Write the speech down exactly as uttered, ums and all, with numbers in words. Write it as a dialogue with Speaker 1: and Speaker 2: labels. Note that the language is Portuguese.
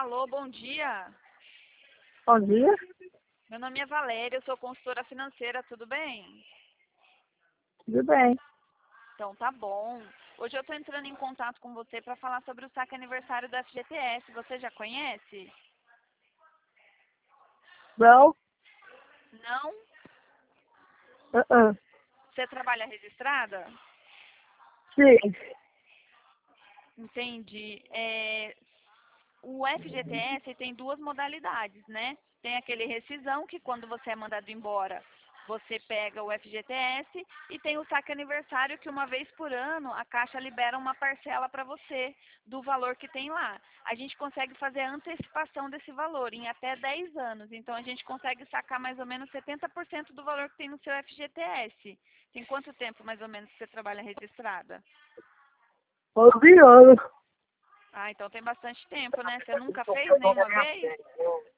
Speaker 1: Alô, bom dia.
Speaker 2: Bom dia.
Speaker 1: Meu nome é Valéria, eu sou consultora financeira, tudo bem?
Speaker 2: Tudo bem.
Speaker 1: Então tá bom. Hoje eu estou entrando em contato com você para falar sobre o saque aniversário do F G T S. Você já conhece?
Speaker 2: Não?
Speaker 1: Não?
Speaker 2: Uh -uh.
Speaker 1: Você trabalha registrada?
Speaker 2: Sim.
Speaker 1: Entendi. É, o F G T S tem duas modalidades, né? Tem aquele rescisão, que quando você é mandado embora, você pega o F G T S, e tem o saque aniversário, que uma vez por ano a Caixa libera uma parcela para você do valor que tem lá. A gente consegue fazer a antecipação desse valor em até dez anos, então a gente consegue sacar mais ou menos setenta por cento do valor que tem no seu F G T S. Tem quanto tempo mais ou menos que você trabalha registrada?
Speaker 2: onze anos.
Speaker 1: Ah, então tem bastante tempo, né? Você nunca fez nenhuma vez?